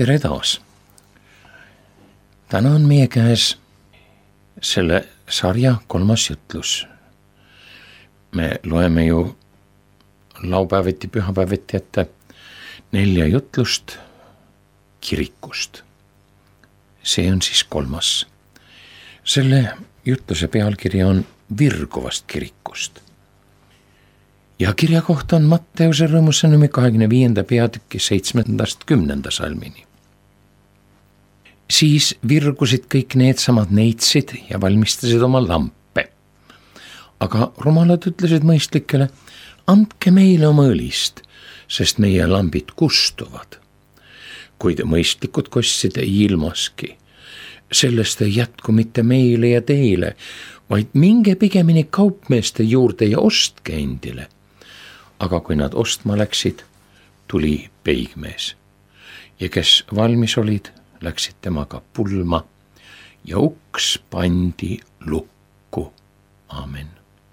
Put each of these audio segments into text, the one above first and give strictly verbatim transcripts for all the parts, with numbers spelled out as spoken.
tere taas. Täna on meie käes selle sarja kolmas jutlus. Me loeme ju laupäeviti, pühapäeviti ette nelja jutlust kirikust. See on siis kolmas. Selle jutluse pealkiri on Virguvast kirikust. Ja kirja kohta on Matteuse rõõmusõnumi kahekümne viienda peatüki seitsmendast kümnenda salmini. Siis virgusid kõik needsamad neitsid ja valmistasid oma lampe. Aga rumalad ütlesid mõistlikele, andke meile oma õlist, sest meie lambid kustuvad. Kuid mõistlikud kostsid ei ilmaski. Sellest ei jätku mitte meile ja teile, vaid minge pigemini kaupmeeste juurde ja ostke endile. Aga kui nad ostma läksid, tuli peigmees. Ja kes valmis olid, läksid temaga pulma ja uks pandi lukku. Aamen.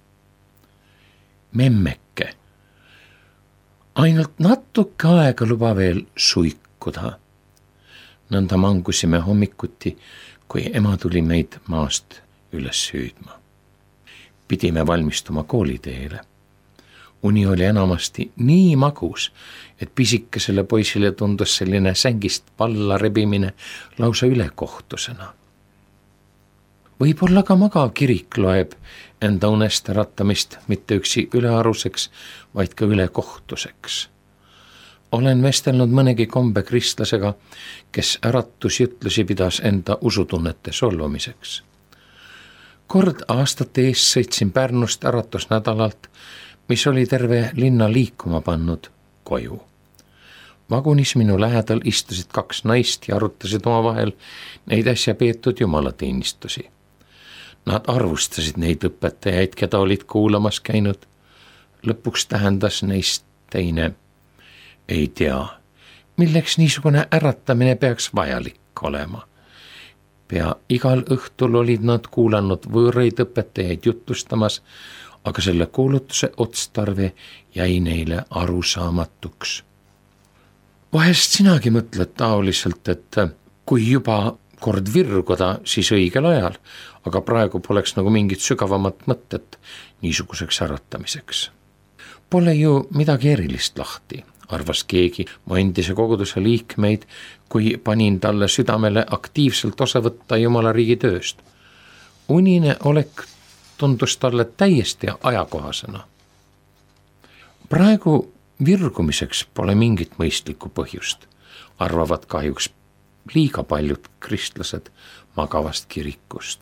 Memmeke. Ainult natuke aega luba veel suikuda. Nõnda mangusime hommikuti, kui ema tuli meid maast üles hüüdma. Pidime valmistuma kooliteele. Uni oli enamasti nii magus, et pisikesele poisile tundus selline sängist palla rebimine lausa ülekohtusena. Võib-olla ka magav kirik loeb enda unest äratamist mitte üksi ülearuseks, vaid ka ülekohtuseks. Olen vestelnud mõnegi kombe kristlasega, kes äratusjutlusi pidas enda usutunnete solvumiseks. Kord aastate eest sõitsin Pärnust äratusnädalalt, mis oli terve linna liikuma pannud koju. Vagunis minu lähedal istusid kaks naist ja arutasid oma vahel neid äsja peetud jumalateenistusi. Nad arvustasid neid õpetajaid, keda olid kuulamas käinud. Lõpuks tähendas neist teine. Ei tea, milleks niisugune äratamine peaks vajalik olema. Pea igal õhtul olid nad kuulanud võõraid õpetajaid jutlustamas, aga selle kuulutuse otstarve jäi neile arusaamatuks. Vahest sinagi mõtled taoliselt, et kui juba kord virguda, siis õigel ajal, aga praegu poleks nagu mingit sügavamat mõtet niisuguseks äratamiseks. Pole ju midagi erilist lahti, arvas keegi mu endise koguduse liikmeid, kui panin talle südamele aktiivselt osa võtta Jumala riigi tööst. Unine olek tundus talle täiesti ajakohasena. Praegu virgumiseks pole mingit mõistlikku põhjust, arvavad kahjuks liiga paljud kristlased magavast kirikust.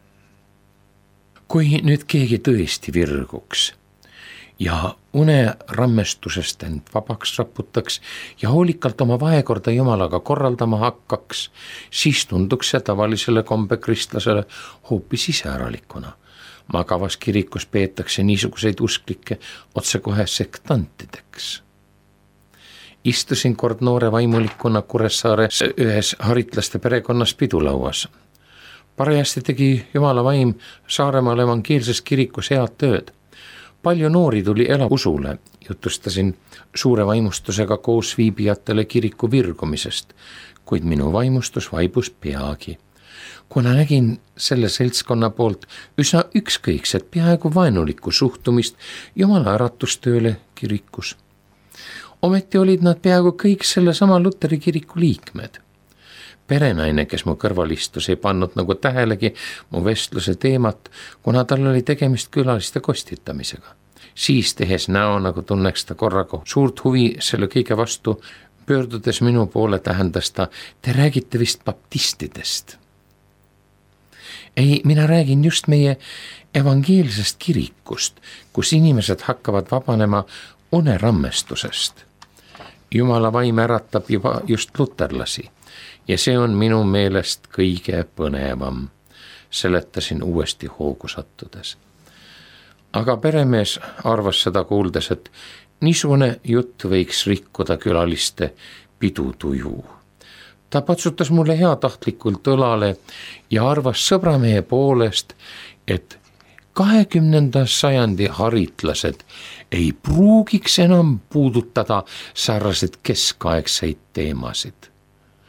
Kui nüüd keegi tõesti virguks ja une rammestusest end vabaks raputaks ja hoolikalt oma vahekorda Jumalaga korraldama hakkaks, siis tunduks see tavalisele kombe kristlasele hoopis iseäralikuna. Magavas kirikus peetakse niisuguseid usklikke otsekohe sektantideks. Istusin kord noore vaimulikuna Kuressaares ühes haritlaste perekonnas pidulauas. Parajasti tegi Jumala vaim Saaremaal evangeelses kirikus head tööd. Palju noori tuli ela usule, jutustasin suure vaimustusega koos viibijatele kiriku virgumisest, kuid minu vaimustus vaibus peagi. Kuna nägin selle seltskonna poolt üsna ükskõikset peaaegu vaenulikku suhtumist Jumala äratustööle kirikus. Ometi olid nad peaaegu kõik selle sama Luteri kiriku liikmed. Perenaine, kes mu kõrval istus, ei pannud nagu tähelegi mu vestluse teemat, kuna tal oli tegemist külaliste kostitamisega. Siis tehes näo, nagu tunneks ta korraga suurt huvi selle kõige vastu, pöördudes minu poole tähendas ta, te räägite vist baptistidest. Ei, mina räägin just meie evangeelsest kirikust, kus inimesed hakkavad vabanema unerammestusest. Jumala vaim äratab juba just luterlasi ja see on minu meelest kõige põnevam, seletasin uuesti hoogu sattudes. Aga peremees arvas seda kuuldes, et niisugune jutt võiks rikkuda külaliste pidutuju. Ta patsutas mulle heatahtlikult õlale ja arvas sõbramehe poolest, et kahekümnenda sajandi haritlased ei pruugiks enam puudutada sarnaseid keskaegseid teemasid.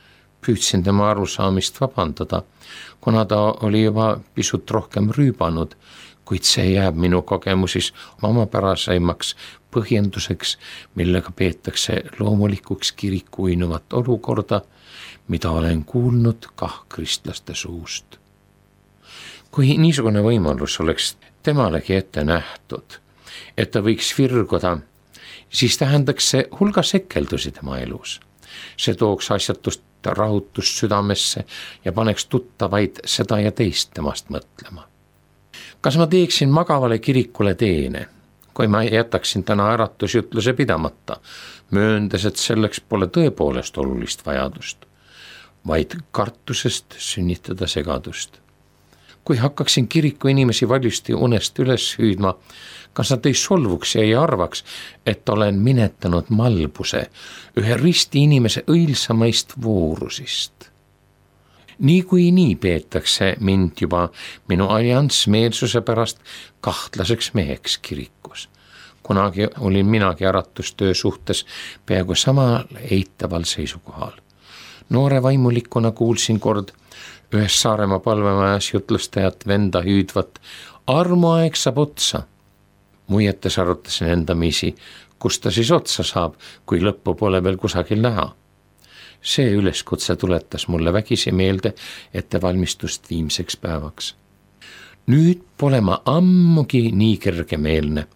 püüdsin tema arusaamist vabandada, kuna ta oli juba pisut rohkem rüübanud, kuid see jääb minu kogemusis omapärasemaks põhjenduseks, millega peetakse loomulikuks kiriku uinuvat olukorda, mida olen kuulnud kah kristlaste suust. Kui niisugune võimalus oleks temalegi ette nähtud, et ta võiks virguda, siis tähendaks see hulga sekeldusi tema elus. See tooks asjatust rahutust südamesse ja paneks tuttavaid seda ja teist temast mõtlema. Kas ma teeksin magavale kirikule teene, kui ma jätaksin täna äratusjutluse pidamata, mööndes, et selleks pole tõepoolest olulist vajadust, vaid kartusest sünnitada segadust. Kui hakkaksin kiriku inimesi valjusti unest üles hüüdma, kas nad ei solvuks ja ei arvaks, et olen minetanud malbuse ühe risti inimese õilsamaist voorusist. Nii kui nii peetakse mind juba minu alliansmeelsuse pärast kahtlaseks meheks kirikus. Kunagi olin minagi äratustöö suhtes peaaegu samal eitaval seisukohal. Noore vaimulikuna kuulsin kord ühes Saaremaa palvemajas jutlustajat venda hüüdvat, armuaeg saab otsa. Muietes arutasin endamisi, kus ta siis otsa saab, kui lõppu pole veel kusagil näha. See üleskutse tuletas mulle vägisi meelde ettevalmistust viimseks päevaks. Nüüd pole ma ammugi nii kergemeelne.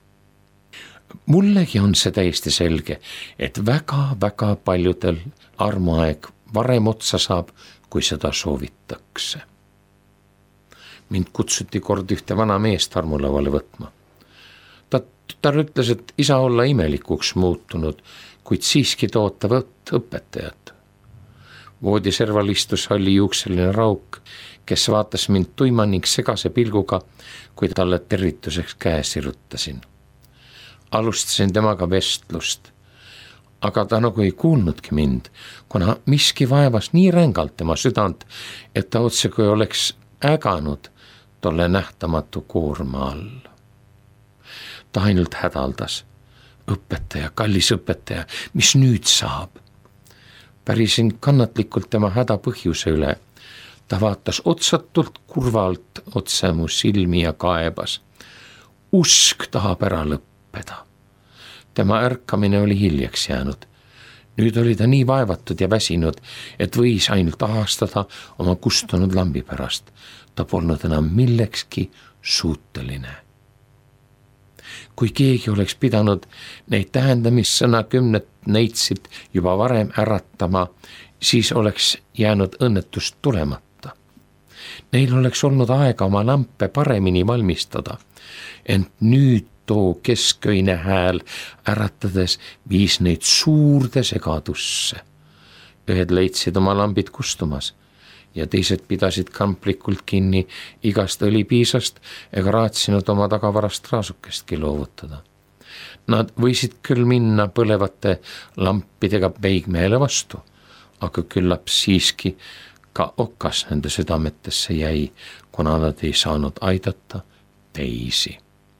Mullegi on see täiesti selge, et väga-väga paljudel armuaeg varem otsa saab, kui seda soovitakse. Mind kutsuti kord ühte vana meest armulavale võtma. Ta tütar ütles, et isa olla imelikuks muutunud, kuid siiski toota võtt õpetajat. Voodiserval istus halli juukseline rauk, kes vaatas mind tuima ning segase pilguga, kui talle tervituseks käe sirutasin. Alustasin temaga vestlust, aga ta nagu ei kuulnudki mind, kuna miski vaevas nii rängalt tema südant, et ta otse kui oleks äganud tolle nähtamatu koorma all. Ta ainult hädaldas. Õpetaja, kallis õpetaja, mis nüüd saab? Pärisin kannatlikult tema häda põhjuse üle. Ta vaatas otsatult kurvalt otse mu silmi ja kaebas. Usk tahab ära lõppeda. Tema ärkamine oli hiljaks jäänud. Nüüd oli ta nii vaevatud ja väsinud, et võis ainult ahastada oma kustunud lambi pärast. Ta polnud enam millekski suuteline. Kui keegi oleks pidanud neid tähendamissõna kümnet neitsid juba varem äratama, siis oleks jäänud õnnetust tulemata. Neil oleks olnud aega oma lampe paremini valmistada, ent nüüd too kesköine hääl äratades viis neid suurde segadusse. Ühed leidsid oma lambid kustumas ja teised pidasid kamplikult kinni igast õlipiisast ega raatsinud oma tagavarast raasukestki loovutada. Nad võisid küll minna põlevate lampidega peigmehele vastu, aga küllap siiski ka okas nende südametesse jäi, kuna nad ei saanud aidata teisi.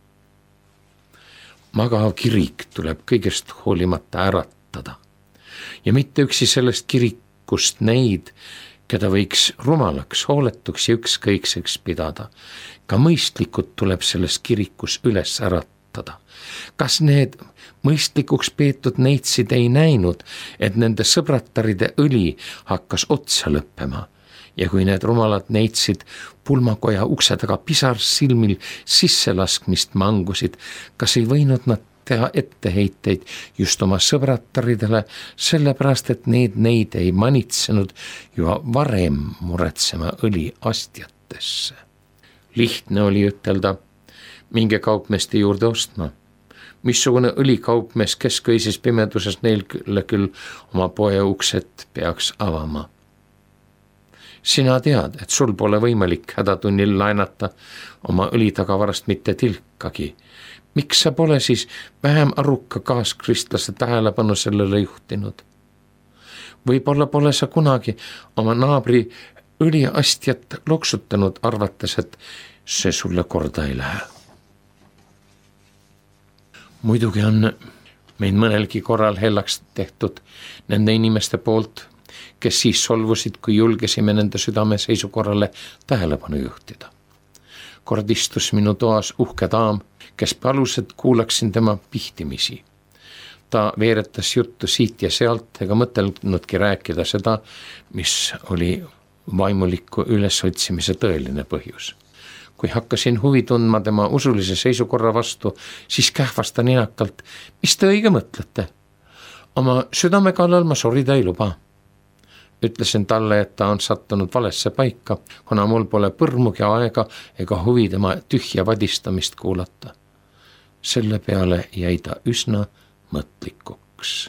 Magav kirik tuleb kõigest hoolimata äratada ja mitte üksi sellest kirikust neid, keda võiks rumalaks, hooletuks ja ükskõikseks pidada. Ka mõistlikud tuleb selles kirikus üles äratada. Kas need mõistlikuks peetud neitsid ei näinud, et nende sõbrataride õli hakkas otsa lõppema ja kui need rumalad neitsid pulmakoja ukse taga pisar silmil sisselaskmist mangusid, kas ei võinud nad teha etteheiteid just oma sõbrataridele, sellepärast et need neid ei manitsenud juba varem muretsema õli astjatesse. Lihtne oli ütelda, minge kaupmeeste juurde ostma. Missugune õlikaupmees kesköises pimeduses neile küll oma poe ukset peaks avama. Sina tead, et sul pole võimalik hädatunnil laenata oma õlitagavarast mitte tilkagi. Miks sa pole siis vähem aruka kaaskristlaste tähelepanu sellele juhtinud? Võib-olla pole sa kunagi oma naabri õliastjat loksutanud, arvates, et see sulle korda ei lähe. Muidugi on meid mõnelgi korral hellaks tehtud nende inimeste poolt, kes siis solvusid, kui julgesime nende südame seisukorrale tähelepanu juhtida. Kord istus minu toas uhke daam, kes palus, et kuulaksin tema pihtimisi. Ta veeretas juttu siit ja sealt ega mõtelnudki rääkida seda, mis oli vaimuliku ülesotsimise tõeline põhjus. Kui hakkasin huvi tundma tema usulise seisukorra vastu, siis kähvas ta ninakalt, mis te õige mõtlete? Oma südame kallal ma sorida ei luba. Ütlesin talle, et ta on sattunud valesse paika, kuna mul pole põrmugi aega ega huvi tema tühja vadistamist kuulata. Selle peale jäi ta üsna mõtlikuks.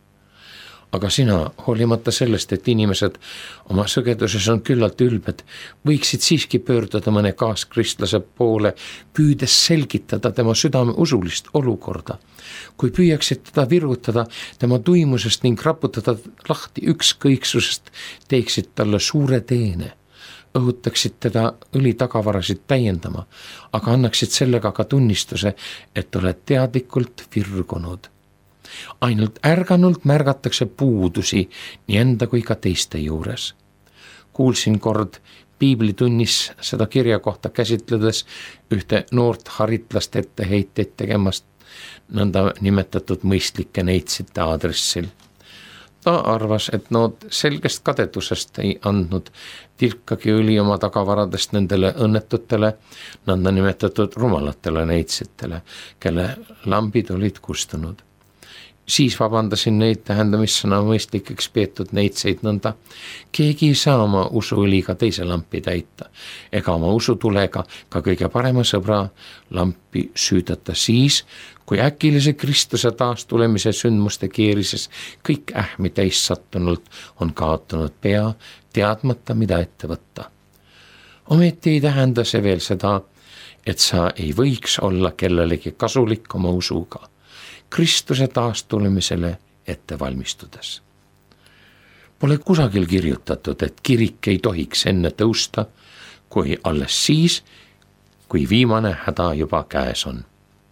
Aga sina, hoolimata sellest, et inimesed oma sõgeduses on küllalt ülbed, võiksid siiski pöörduda mõne kaaskristlase poole, püüdes selgitada tema südame usulist olukorda. Kui püüaksid teda virutada tema tuimusest ning raputada lahti ükskõiksusest, teeksid talle suure teene, õhutaksid teda õli tagavarasid täiendama, aga annaksid sellega ka tunnistuse, et oled teadlikult virgunud. Ainult ärganult märgatakse puudusi nii enda kui ka teiste juures. Kuulsin kord piiblitunnis seda kirja kohta käsitledes ühte noort haritlast etteheiteid tegemast nõnda nimetatud mõistlike neitsite aadressil. Ta arvas, et nood selgest kadedusest ei andnud tilkagi õli oma tagavaradest nendele õnnetutele, nõnda nimetatud rumalatele neitsitele, kelle lambid olid kustunud. Siis vabandasin neid tähendamissõna mõistlikeks peetud neitseid nõnda. Keegi ei saa oma usuõliga teise lampi täita, ega oma usutulega ka kõige parema sõbra lampi süüdata siis, kui äkilise Kristuse taastulemise sündmuste keerises kõik ähmi täis sattunult on kaotanud pea, teadmata, mida ette võtta. Ometi ei tähenda see veel seda, et sa ei võiks olla kellelegi kasulik oma usuga Kristuse taastulemisele ette valmistudes. Pole kusagil kirjutatud, et kirik ei tohiks enne tõusta, kui alles siis, kui viimane häda juba käes on.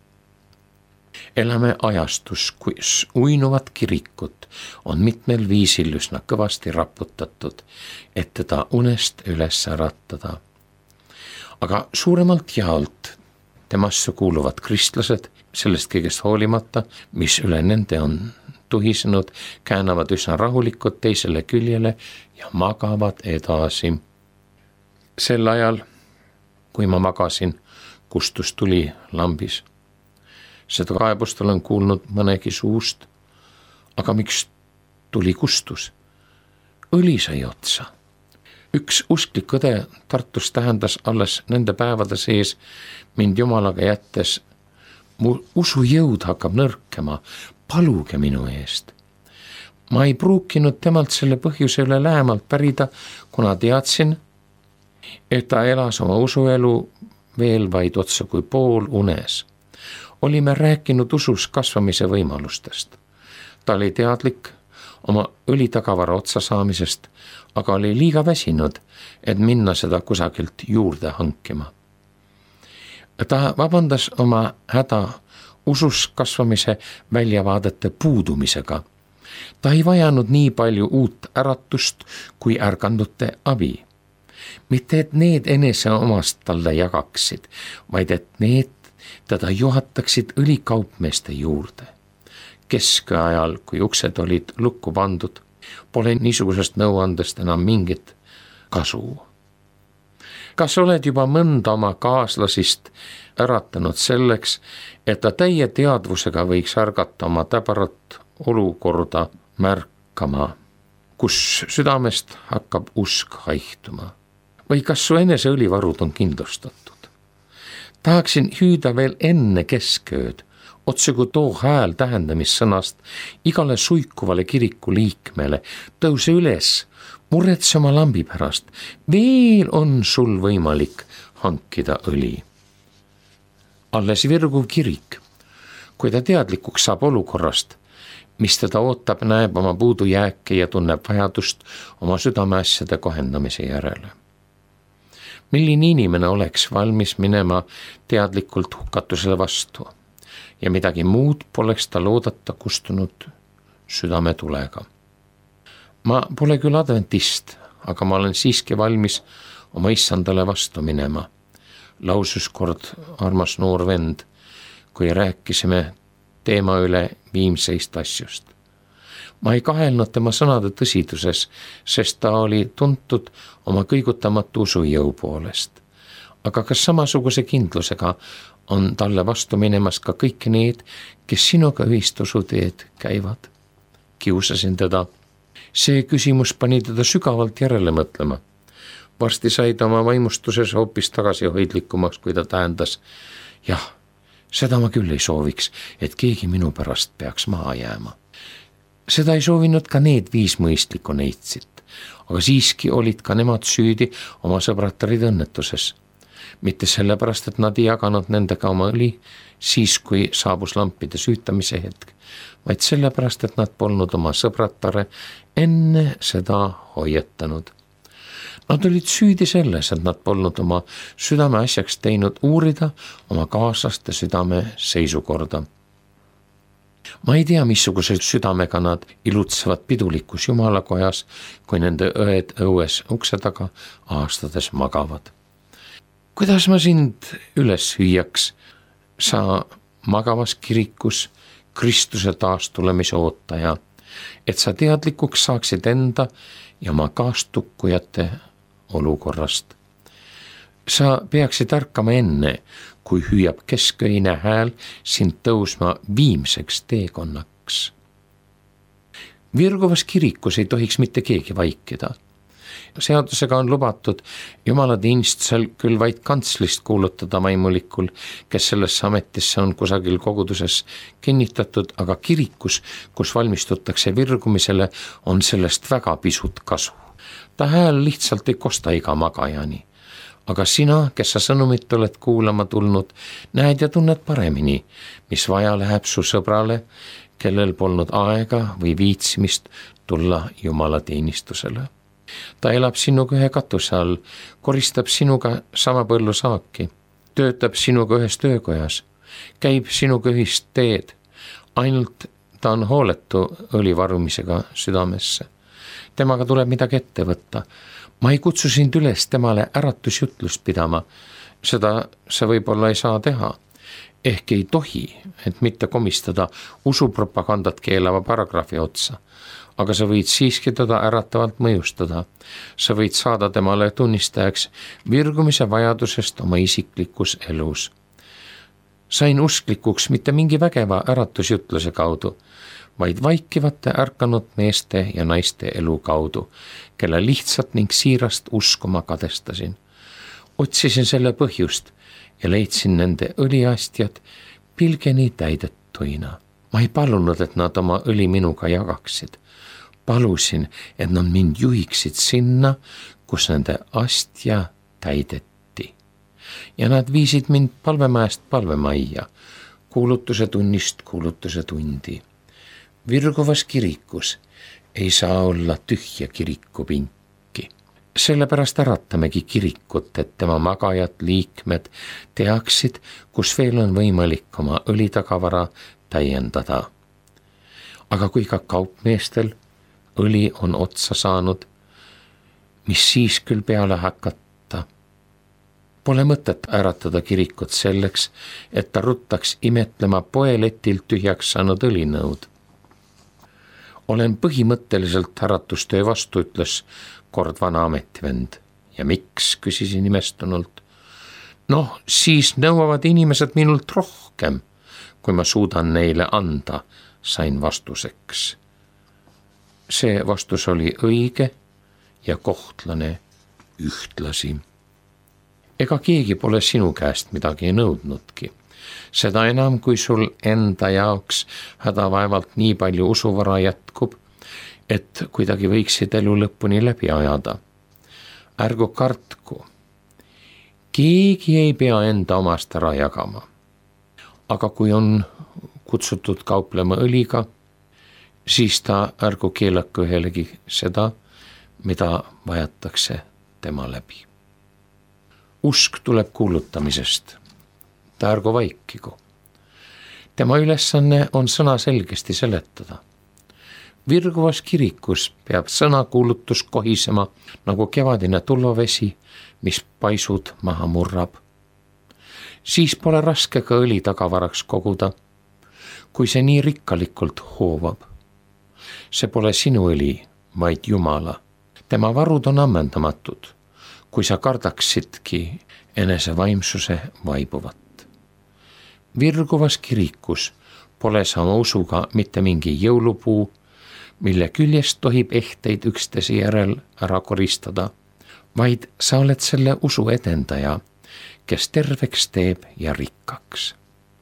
Elame ajastus, kus uinuvat kirikut on mitmel viisil üsna kõvasti raputatud, et teda unest üles äratada. Aga suuremalt jaolt temasse kuuluvad kristlased, sellest kõigest hoolimata, mis üle nende on tuhisenud, käänavad üsna rahulikud teisele küljele ja magavad edasi. Sel ajal, kui ma magasin, kustus tuli lambis. Seda kaebust olen kuulnud mõnegi suust, aga miks tuli kustus? Õli sai otsa. Üks usklik õde Tartus tähendas alles nende päevade sees mind Jumalaga jättes, mu usujõud hakkab nõrkema, paluge minu eest. Ma ei pruukinud temalt selle põhjuse üle lähemalt pärida, kuna teadsin, et ta elas oma usuelu veel vaid otsa kui pool unes. Olime rääkinud usus kasvamise võimalustest. Ta oli teadlik oma õlitagavara otsa saamisest, aga oli liiga väsinud, et minna seda kusagilt juurde hankima. Ta vabandas oma häda usus kasvamise väljavaadete puudumisega. Ta ei vajanud nii palju uut äratust kui ärgandute abi. Mitte et need enese omast talle jagaksid, vaid et need teda juhataksid õlikaupmeeste juurde. Keskaajal, kui uksed olid lukku pandud, pole niisugusest nõuandest enam mingit kasu. Kas oled juba mõnda oma kaaslasist äratanud selleks, et ta täie teadvusega võiks ärgata oma täbarat olukorda märkama, kus südamest hakkab usk haihtuma? Või kas su enese õlivarud on kindlustatud? Tahaksin hüüda veel enne keskööd, otse kui too hääl tähendamissõnast igale suikuvale kiriku liikmele, tõuse üles, muretse oma lambi pärast, veel on sul võimalik hankida õli. Alles virguv kirik, kui ta teadlikuks saab olukorrast, mis teda ootab, näeb oma puudujääke ja tunneb vajadust oma südameasjade kohendamise järele. Milline inimene oleks valmis minema teadlikult hukatusele vastu ja midagi muud poleks ta loodata kustunud südametulega. ma pole küll adventist, aga ma olen siiski valmis oma issandale vastu minema, lausus kord armas noor vend, kui rääkisime teema üle viimseist asjust. Ma ei kahelnud tema sõnade tõsiduses, sest ta oli tuntud oma kõigutamatu usujõu poolest. Aga kas samasuguse kindlusega on talle vastu minemas ka kõik need, kes sinuga ühist usuteed käivad? Kiusasin teda. See küsimus pani teda sügavalt järele mõtlema. Varsti sai ta oma vaimustuses hoopis tagasihoidlikumaks, kui ta tähendas. Jah, seda ma küll ei sooviks, et keegi minu pärast peaks maha jääma. Seda ei soovinud ka need viis mõistlikku neitsit, aga siiski olid ka nemad süüdi oma sõbrattarid õnnetuses. Mitte sellepärast, et nad ei jaganud nendega oma õli siis, kui saabus lampide süütamise hetk, vaid sellepärast, et nad polnud oma sõbrattare enne seda hoiatanud. Nad olid süüdi selles, et nad polnud oma südame asjaks teinud uurida oma kaaslaste südame seisukorda. Ma ei tea, missuguse südamega nad ilutsevad pidulikus jumalakojas, kui nende õed õues ukse taga aastades magavad. Kuidas ma sind üles hüüaks, sa magavas kirikus Kristuse taastulemise ootaja, et sa teadlikuks saaksid enda ja oma kaastukkujate olukorrast. Sa peaksid ärkama enne, kui hüüab kesköine hääl sind tõusma viimseks teekonnaks. Virguvas kirikus ei tohiks mitte keegi vaikida. Seadusega on lubatud jumalateenistusel küll vaid kantslist kuulutada vaimulikul, kes sellesse ametisse on kusagil koguduses kinnitatud, aga kirikus, kus valmistutakse virgumisele, on sellest väga pisut kasu. Ta hääl lihtsalt ei kosta iga magajani. Aga sina, kes sa sõnumit oled kuulama tulnud, näed ja tunned paremini, mis vaja läheb su sõbrale, kellel polnud aega või viitsimist tulla jumalateenistusele. Ta elab sinuga ühe katuse all, koristab sinuga sama põllu saaki, töötab sinuga ühes töökojas, käib sinuga ühist teed, ainult ta on hooletu õlivarumisega südamesse. Temaga tuleb midagi ette võtta. Ma ei kutsu sind üles temale äratusjutlust pidama, seda sa võib-olla ei saa teha. Ehk ei tohi, et mitte komistada usupropagandat keelava paragrahvi otsa. Aga sa võid siiski teda äratavalt mõjustada. Sa võid saada temale tunnistajaks virgumise vajadusest oma isiklikus elus. Sain usklikuks mitte mingi vägeva äratusjutluse kaudu, vaid vaikivate ärkanud meeste ja naiste elu kaudu, kelle lihtsalt ning siirast uskuma kadestasin. Otsisin selle põhjust ja leidsin nende õliastjad pilgeni täidettuina. Ma ei palunud, et nad oma õli minuga jagaksid. Palusin, et nad mind juhiksid sinna, kus nende astja täideti. Ja nad viisid mind palvemaest palvemajja, kuulutuse tunnist kuulutuse tundi. Virguvas kirikus ei saa olla tühja kirikupinki. Sellepärast äratamegi kirikut, et tema magajad liikmed teaksid, kus veel on võimalik oma õlitagavara täiendada. Aga kui ka kaupmeestel õli on otsa saanud, mis siis küll peale hakata? Pole mõtet äratada kirikut selleks, et ta ruttaks imetlema poeletilt tühjaks saanud õlinõud. Olen põhimõtteliselt äratustöö vastu, ütles kord vana ametivend. Ja miks, küsisin imestunult. Noh, siis nõuavad inimesed minult rohkem, kui ma suudan neile anda, sain vastuseks. See vastus oli õige ja kohtlane ühtlasi. Ega keegi pole sinu käest midagi nõudnudki. Seda enam, kui sul enda jaoks hädavaevalt nii palju usuvara jätkub, et kuidagi võiksid elu lõpuni läbi ajada. Ärgu kartku. Keegi ei pea enda omast ära jagama. Aga kui on kutsutud kauplema õliga, siis ta ärgu keelaku ühelegi seda, mida vajatakse tema läbi. Usk tuleb kuulutamisest. Ta ärgu vaikigu. Tema ülesanne on sõna selgesti seletada. Virguvas kirikus peab sõnakuulutus kohisema nagu kevadine tulvavesi, mis paisud maha murrab. Siis pole raske ka õli tagavaraks koguda, kui see nii rikkalikult hoovab. See pole sinu õli, vaid Jumala. Tema varud on ammendamatud, kui sa kardaksidki enese vaimsuse vaibuvat. Virguvas kirikus pole sa oma usuga mitte mingi jõulupuu, mille küljest tohib ehteid üksteise järel ära koristada, vaid sa oled selle usu edendaja, kes terveks teeb ja rikkaks.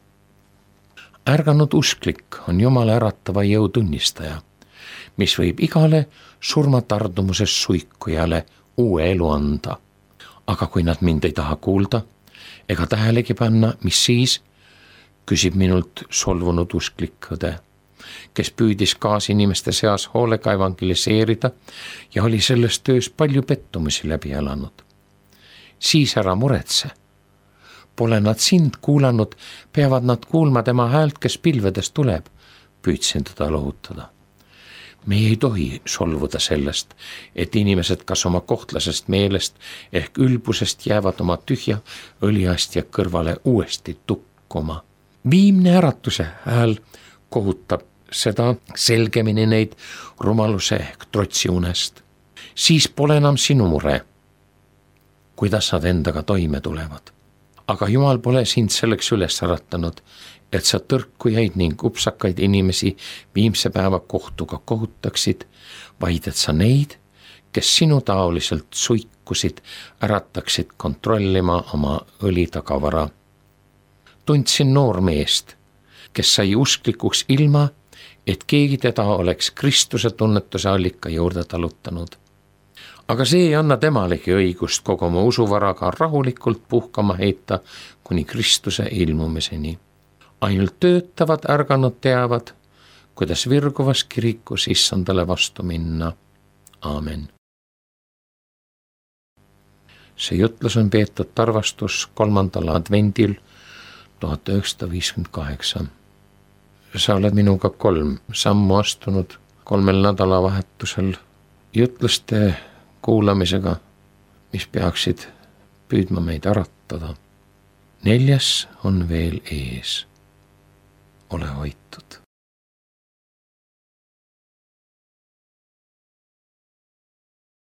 Ärganud usklik on Jumala äratava jõu tunnistaja, mis võib igale surmatardumuses suikujale uue elu anda. Aga kui nad mind ei taha kuulda ega tähelegi panna, mis siis, küsib minult solvunud usklik õde, kes püüdis kaasinimeste seas hoolega evangeliseerida ja oli selles töös palju pettumusi läbi elanud. Siis ära muretse. Pole nad sind kuulanud, peavad nad kuulma tema häält, kes pilvedes tuleb, püüdsin teda lohutada. Me ei tohi solvuda sellest, et inimesed kas oma kohtlasest meelest ehk ülbusest jäävad oma tühja õliastja kõrvale uuesti tukkuma. Viimne äratuse hääl kohutab seda selgemini neid rumaluse ehk trotsi unest. Siis pole enam sinu mure, kuidas nad endaga toime tulevad. Aga Jumal pole sind selleks üles äratanud, et sa tõrkujaid ning upsakaid inimesi viimse päeva kohtuga kohutaksid, vaid et sa neid, kes sinu taoliselt suikusid, ärataksid kontrollima oma õli tagavara. Tundsin noor meest, kes sai usklikuks ilma, et keegi teda oleks Kristuse tunnetuse allika juurde talutanud. Aga see ei anna temalegi õigust kogu oma usuvaraga rahulikult puhkama heita kuni Kristuse ilmumiseni. Ainult töötavad ärganud teavad, kuidas Virguvas kirikus issandale vastu minna. Aamen. See jutlus on peetud tarvastus kolmandal advendil tuhat üheksasada viiskümmend kaheksa. Sa oled minuga kolm sammu astunud kolmel nädalavahetusel jutluste kuulamisega, mis peaksid püüdma meid äratada. Neljas on veel ees. Ole hoitud.